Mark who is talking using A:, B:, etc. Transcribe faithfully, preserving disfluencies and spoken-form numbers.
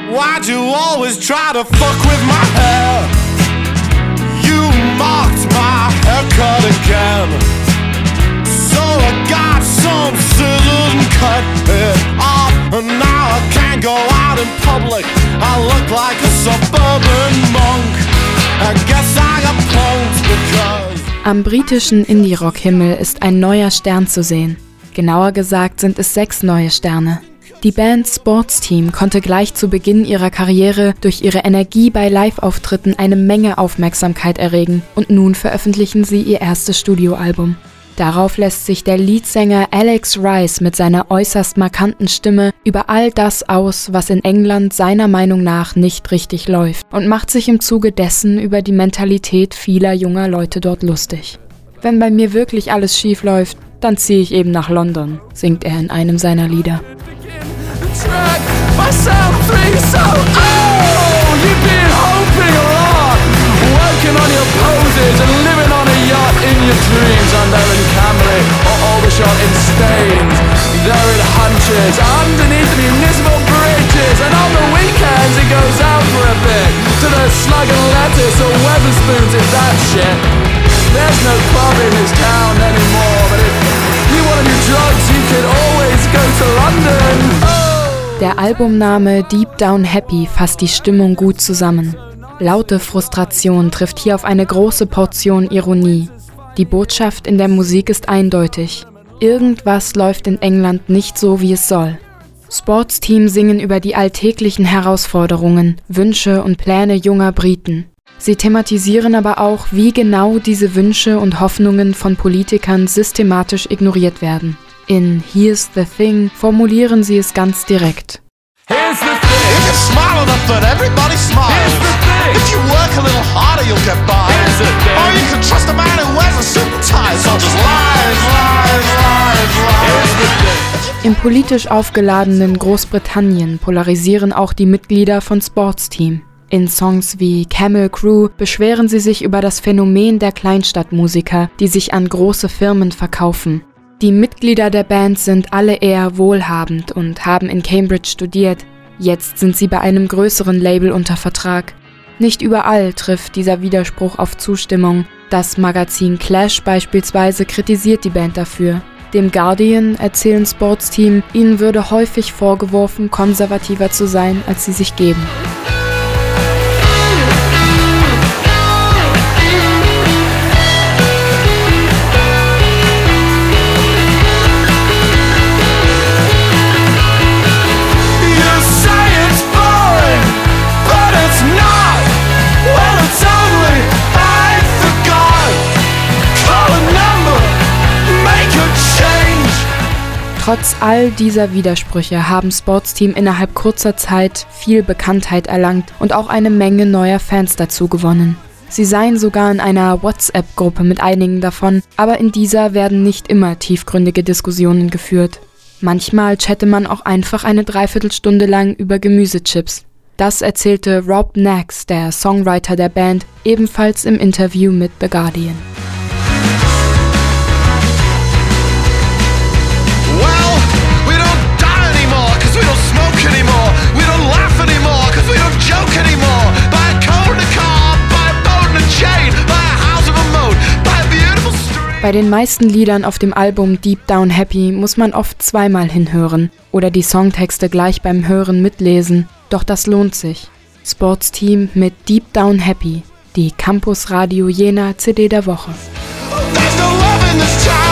A: Why'd you always try to fuck with my hair? You mocked my haircut again. So I got some scissors and cut it off. And now I can't go out in public. I look like a suburban monk. I guess I got punked because...
B: Am britischen Indie-Rock-Himmel ist ein neuer Stern zu sehen. Genauer gesagt sind es sechs neue Sterne. Die Band Sportsteam konnte gleich zu Beginn ihrer Karriere durch ihre Energie bei Live-Auftritten eine Menge Aufmerksamkeit erregen und nun veröffentlichen sie ihr erstes Studioalbum. Darauf lässt sich der Leadsänger Alex Rice mit seiner äußerst markanten Stimme über all das aus, was in England seiner Meinung nach nicht richtig läuft, und macht sich im Zuge dessen über die Mentalität vieler junger Leute dort lustig. Wenn bei mir wirklich alles schief läuft, dann ziehe ich eben nach London, singt er in einem seiner Lieder.
C: There's no club in this town anymore, but if you want to do drugs, you can always go to London. Oh.
B: Der Albumname Deep Down Happy fasst die Stimmung gut zusammen. Laute Frustration trifft hier auf eine große Portion Ironie. Die Botschaft in der Musik ist eindeutig. Irgendwas läuft in England nicht so, wie es soll. Sportsteam singen über die alltäglichen Herausforderungen, Wünsche und Pläne junger Briten. Sie thematisieren aber auch, wie genau diese Wünsche und Hoffnungen von Politikern systematisch ignoriert werden. In Here's the Thing formulieren sie es ganz direkt.
A: Here's the thing. If you smile enough, then everybody smiles. Here's the thing. If you work a little harder, you'll get by. Here's the thing. Or you can trust a man who wears a suit and tie. So just lies, lies, lies, lies. Here's the thing.
B: Im politisch aufgeladenen Großbritannien polarisieren auch die Mitglieder von Sportsteam. In Songs wie Camel Crew beschweren sie sich über das Phänomen der Kleinstadtmusiker, die sich an große Firmen verkaufen. Die Mitglieder der Band sind alle eher wohlhabend und haben in Cambridge studiert. Jetzt sind sie bei einem größeren Label unter Vertrag. Nicht überall trifft dieser Widerspruch auf Zustimmung. Das Magazin Clash beispielsweise kritisiert die Band dafür. Dem Guardian erzählen Sportsteam, ihnen würde häufig vorgeworfen, konservativer zu sein, als sie sich geben. Trotz all dieser Widersprüche haben Sportsteam innerhalb kurzer Zeit viel Bekanntheit erlangt und auch eine Menge neuer Fans dazu gewonnen. Sie seien sogar in einer WhatsApp-Gruppe mit einigen davon, aber in dieser werden nicht immer tiefgründige Diskussionen geführt. Manchmal chatte man auch einfach eine Dreiviertelstunde lang über Gemüsechips. Das erzählte Rob Nax, der Songwriter der Band, ebenfalls im Interview mit The Guardian. Bei den meisten Liedern auf dem Album Deep Down Happy muss man oft zweimal hinhören oder die Songtexte gleich beim Hören mitlesen, doch das lohnt sich. Sportsteam mit Deep Down Happy, die Campus Radio Jena C D der Woche. There's no love in this town.